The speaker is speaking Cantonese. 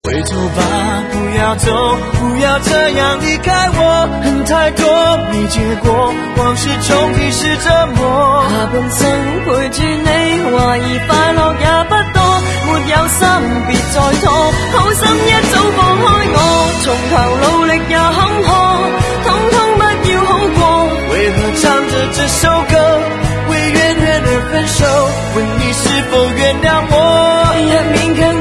回头吧，不要走，不要这样离开我。恨太多未结果，往事重提是折磨。 下半生陪住你，懷疑快樂也不多。沒有心別再拖，好心一早放開我。從頭努力也坎坷，通通不要好過。 為何唱着這首歌，為遠遠而分手？問你是否原諒我？ 若勉強